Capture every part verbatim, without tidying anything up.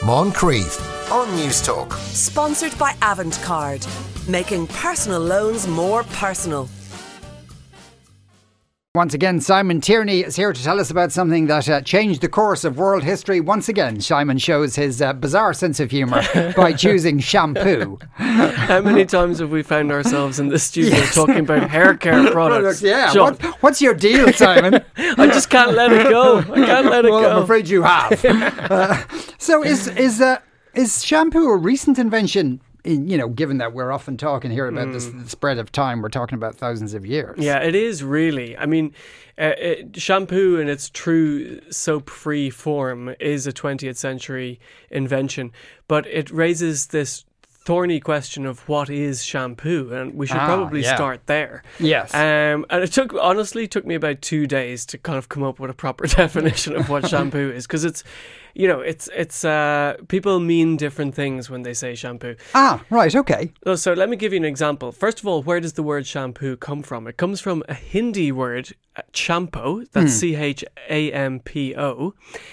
Moncrief on News Talk. Sponsored by Avantcard, making personal loans more personal. Once again, Simon Tierney is here to tell us about something that uh, changed the course of world history. Once again, Simon shows his uh, bizarre sense of humour by choosing shampoo. How many times have we found ourselves in the studio yes. talking about hair care products? Yeah, what, what's your deal, Simon? I just can't let it go. I can't let it well, go. I'm afraid you have. uh, so is is uh, is shampoo a recent invention? In, you know, given that we're often talking here about mm. this the spread of time, we're talking about thousands of years. Yeah, it is really. I mean, uh, it, shampoo in its true soap-free form is a twentieth century invention, but it raises this thorny question of what is shampoo, and we should ah, probably yeah. start there. Yes. Um, and it took, honestly, took me about two days to kind of come up with a proper definition of what shampoo is, because it's, you know, it's it's uh, people mean different things when they say shampoo. Ah, right, okay. So, so let me give you an example. First of all, where does the word shampoo come from? It comes from a Hindi word, champo. That's hmm. C H A M P O.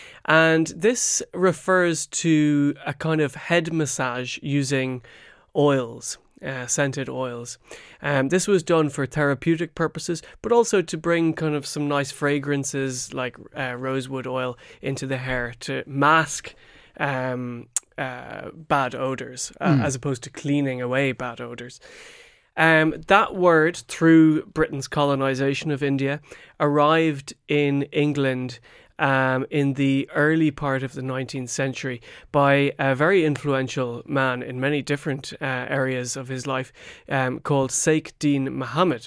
And this refers to a kind of head massage using oils, uh, scented oils. Um, this was done for therapeutic purposes, but also to bring kind of some nice fragrances like uh, rosewood oil into the hair to mask um, uh, bad odours, uh, mm. as opposed to cleaning away bad odours. Um, that word, through Britain's colonisation of India, arrived in England Um, in the early part of the nineteenth century by a very influential man in many different uh, areas of his life um, called Sheikh Deen Mohammed.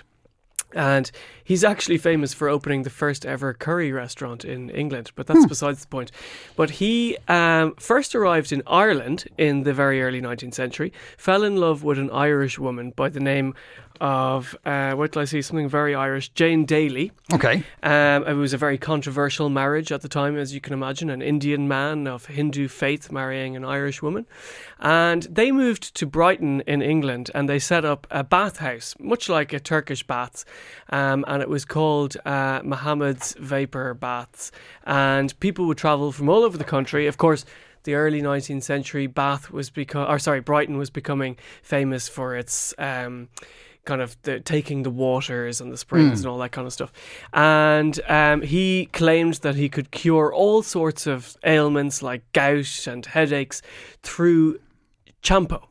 And he's actually famous for opening the first ever curry restaurant in England, but that's hmm. besides the point. But he um, first arrived in Ireland in the very early nineteenth century, fell in love with an Irish woman by the name of, uh, wait till I see something very Irish, Jane Daly. Okay. Um, it was a very controversial marriage at the time, as you can imagine, an Indian man of Hindu faith marrying an Irish woman. And they moved to Brighton in England and they set up a bathhouse, much like a Turkish baths. Um, and it was called uh, Mohammed's Vapor Baths. And people would travel from all over the country. Of course, the early nineteenth century, Bath was become, or sorry, Brighton was becoming famous for its um, kind of the, taking the waters and the springs mm. and all that kind of stuff. And um, he claimed that he could cure all sorts of ailments like gout and headaches through champo.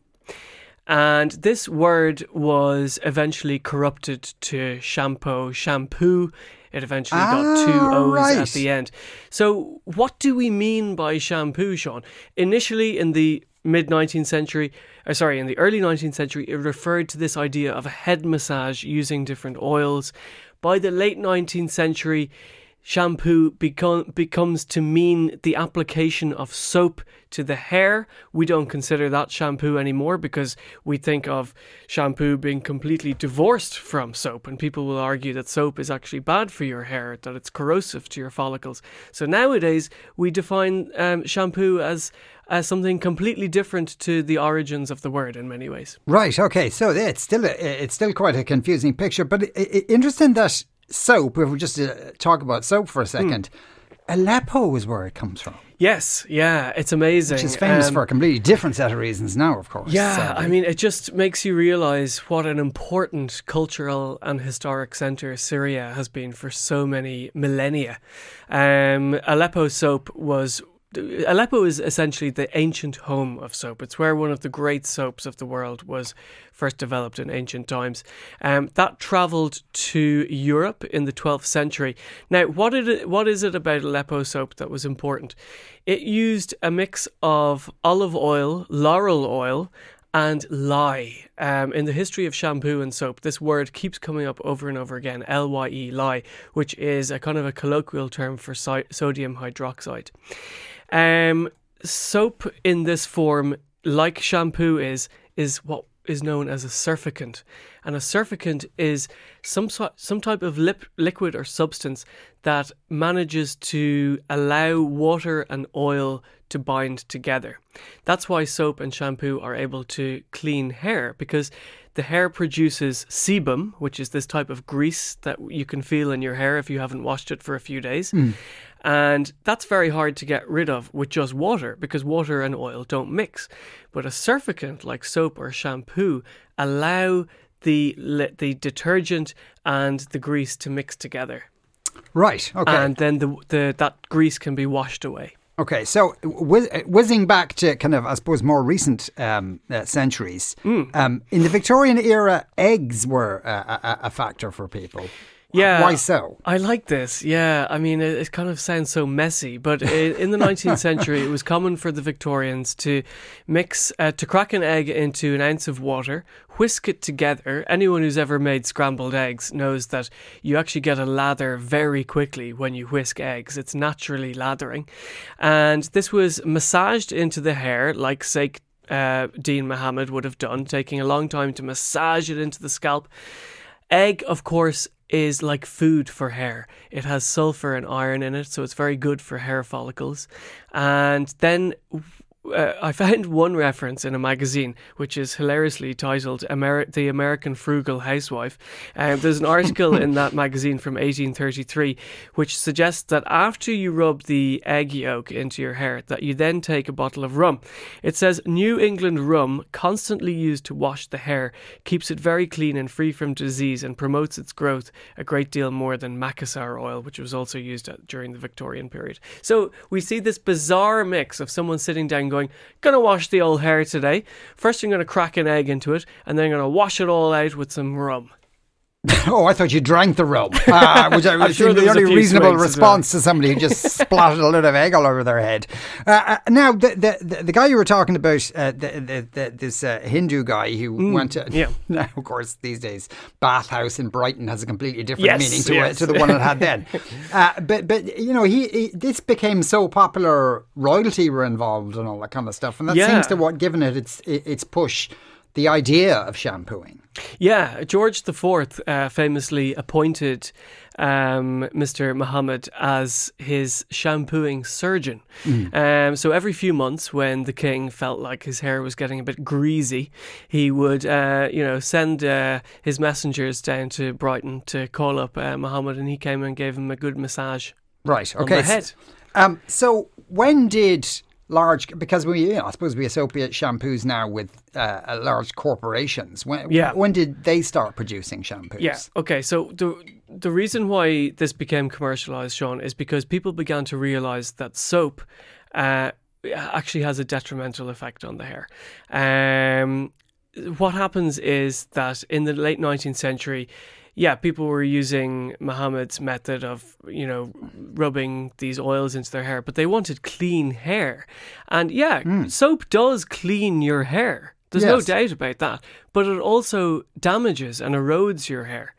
And this word was eventually corrupted to shampoo, shampoo. It eventually ah, got two O's right. at the end. So what do we mean by shampoo, Sean? Initially in the mid-nineteenth century, or sorry, in the early nineteenth century, it referred to this idea of a head massage using different oils. By the late nineteenth century, shampoo become, becomes to mean the application of soap to the hair. We don't consider that shampoo anymore because we think of shampoo being completely divorced from soap, and people will argue that soap is actually bad for your hair, that it's corrosive to your follicles. So nowadays we define um, shampoo as as something completely different to the origins of the word in many ways. Right, okay, so it's still a, it's still quite a confusing picture, but it, it, interesting that soap, if we just uh, talk about soap for a second, mm. Aleppo is where it comes from. Yes, yeah, it's amazing. Which is famous um, for a completely different set of reasons now, of course. Yeah, sadly. I mean, it just makes you realise what an important cultural and historic centre Syria has been for so many millennia. Um, Aleppo soap was... Aleppo is essentially the ancient home of soap. It's where one of the great soaps of the world was first developed in ancient times. Um, that travelled to Europe in the twelfth century. Now, what, it, what is it about Aleppo soap that was important? It used a mix of olive oil, laurel oil, and lye. Um, in the history of shampoo and soap, this word keeps coming up over and over again, L Y E, lye, which is a kind of a colloquial term for so- sodium hydroxide. Um, soap in this form, like shampoo is, is what is known as a surfactant. And a surfactant is some so- some type of lip- liquid or substance that manages to allow water and oil to bind together. That's why soap and shampoo are able to clean hair, because the hair produces sebum, which is this type of grease that you can feel in your hair if you haven't washed it for a few days. Mm. And that's very hard to get rid of with just water, because water and oil don't mix. But a surfactant like soap or shampoo allow the the detergent and the grease to mix together. Right, okay. And then the, the that grease can be washed away. Okay, so whiz, whizzing back to kind of, I suppose, more recent um, uh, centuries, mm. um, in the Victorian era, eggs were a, a, a factor for people. Yeah. Why so? I like this. Yeah. I mean, it, it kind of sounds so messy, but in, in the nineteenth century, it was common for the Victorians to mix, uh, to crack an egg into an ounce of water, whisk it together. Anyone who's ever made scrambled eggs knows that you actually get a lather very quickly when you whisk eggs. It's naturally lathering. And this was massaged into the hair, like, say, uh, Dean Mohammed would have done, taking a long time to massage it into the scalp. Egg, of course, is like food for hair. It has sulfur and iron in it, so it's very good for hair follicles. And then uh, I found one reference in a magazine which is hilariously titled Amer- The American Frugal Housewife. Um, there's an article in that magazine from eighteen thirty-three which suggests that after you rub the egg yolk into your hair, that you then take a bottle of rum. It says New England rum, constantly used to wash the hair, keeps it very clean and free from disease and promotes its growth a great deal more than macassar oil, which was also used at, during the Victorian period. So we see this bizarre mix of someone sitting down going, gonna wash the old hair today. First I'm gonna crack an egg into it, and then I'm gonna wash it all out with some rum. Oh, I thought you drank the rum, uh, which I was sure the only reasonable response well. to somebody who just splattered a load of egg all over their head. Uh, uh, now, the, the the the guy you were talking about, uh, the, the, the, this uh, Hindu guy who mm, went to, yeah. now, of course, these days, bathhouse in Brighton has a completely different yes, meaning to, yes. uh, to the one it had then. uh, but, but you know, he, he this became so popular, royalty were involved and all that kind of stuff. And that yeah. seems to what given it its its push, the idea of shampooing. Yeah, George the Fourth uh, famously appointed um, Mister Mohammed as his shampooing surgeon. Mm. Um, so every few months, when the king felt like his hair was getting a bit greasy, he would, uh, you know, send uh, his messengers down to Brighton to call up uh, Mohammed, and he came and gave him a good massage. Right. On Okay. the head. Um, so when did large, because we, you know, I suppose we associate shampoos now with uh, large corporations. When, yeah. when did they start producing shampoos? Yeah, okay. So the the reason why this became commercialised, Sean, is because people began to realise that soap uh, actually has a detrimental effect on the hair. Um, what happens is that in the late nineteenth century, yeah, people were using Mohammed's method of, you know, rubbing these oils into their hair, but they wanted clean hair. And yeah, mm. soap does clean your hair. There's yes. no doubt about that. But it also damages and erodes your hair.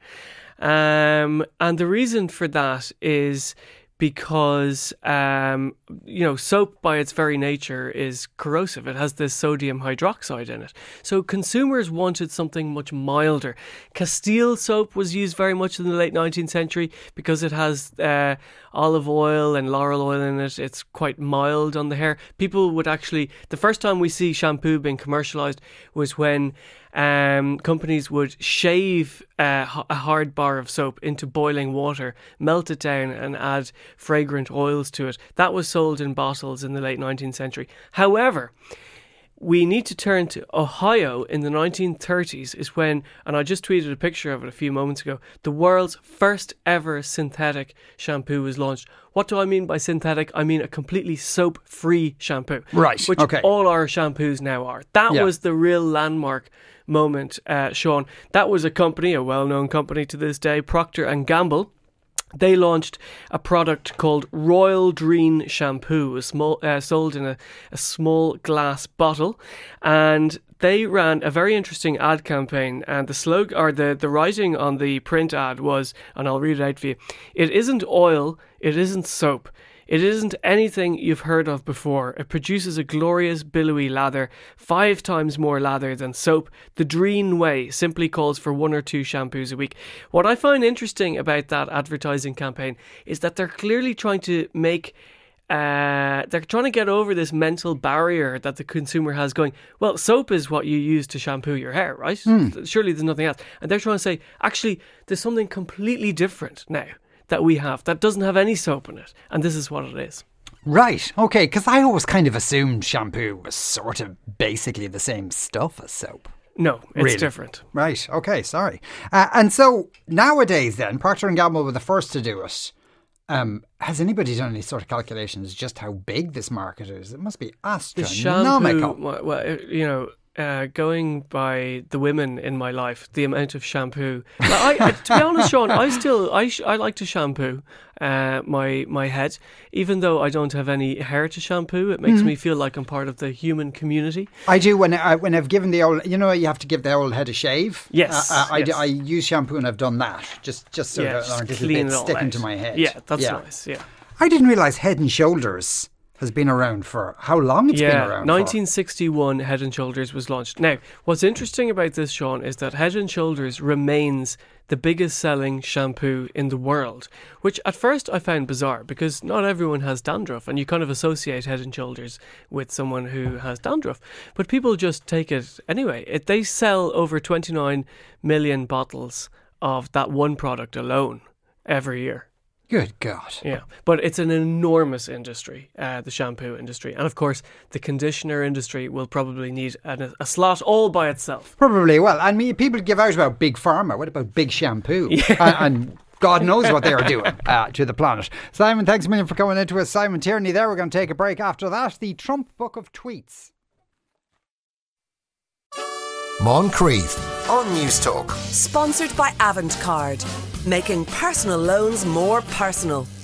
Um, and the reason for that is because, um, you know, soap by its very nature is corrosive. It has this sodium hydroxide in it. So consumers wanted something much milder. Castile soap was used very much in the late nineteenth century because it has uh, olive oil and laurel oil in it. It's quite mild on the hair. People would actually, the first time we see shampoo being commercialised was when Um, companies would shave uh, a hard bar of soap into boiling water, melt it down and add fragrant oils to it. That was sold in bottles in the late nineteenth century. However, we need to turn to Ohio in the nineteen thirties is when, and I just tweeted a picture of it a few moments ago, the world's first ever synthetic shampoo was launched. What do I mean by synthetic? I mean a completely soap-free shampoo. Right, Which okay. all our shampoos now are. That yeah. was the real landmark moment, uh, Sean. That was a company, a well-known company to this day, Procter and Gamble. They launched a product called Royal Dreen Shampoo, a small, uh, sold in a, a small glass bottle, and they ran a very interesting ad campaign. And the slogan, or the, the writing on the print ad was, and I'll read it out for you: "It isn't oil, it isn't soap, It isn't anything you've heard of before. It produces a glorious billowy lather, five times more lather than soap. The Dreen Way simply calls for one or two shampoos a week. What I find interesting about that advertising campaign is that they're clearly trying to make Uh, they're trying to get over this mental barrier that the consumer has going, well, soap is what you use to shampoo your hair, right? Mm. Surely there's nothing else. And they're trying to say, actually, there's something completely different now that we have that doesn't have any soap in it. And this is what it is. Right. Okay. Because I always kind of assumed shampoo was sort of basically the same stuff as soap. No, it's really? different. Right. Okay. Sorry. Uh, and so nowadays then, Procter and Gamble were the first to do it. Um, has anybody done any sort of calculations just how big this market is? It must be astronomical. The shampoo, well, you know, uh, going by the women in my life, the amount of shampoo. Like, I, I, to be honest, Sean, I still I sh- I like to shampoo uh, my my head, even though I don't have any hair to shampoo. It makes mm-hmm. me feel like I'm part of the human community. I do when I when I've given the old, you know, you have to give the old head a shave. Yes, uh, I, yes. I, I use shampoo and I've done that just just so yeah, that aren't just a little bit sticking out. to my head. Yeah, that's yeah. nice. Yeah. I didn't realise Head and Shoulders has been around for how long it's yeah, been around nineteen sixty-one for. Head and Shoulders was launched. Now, what's interesting about this, Sean, is that Head and Shoulders remains the biggest selling shampoo in the world, which at first I found bizarre because not everyone has dandruff and you kind of associate Head and Shoulders with someone who has dandruff, but people just take it anyway. It, they sell over twenty-nine million bottles of that one product alone every year. Good God. Yeah, but it's an enormous industry, uh, the shampoo industry. And of course, the conditioner industry will probably need a, a slot all by itself. Probably. Well, I mean, people give out about Big Pharma. What about Big Shampoo? Yeah. And, and God knows what they are doing uh, to the planet. Simon, thanks a million for coming into us. Simon Tierney there. We're going to take a break after that. The Trump Book of Tweets. Moncrief on Newstalk. Sponsored by Avantcard. Making personal loans more personal.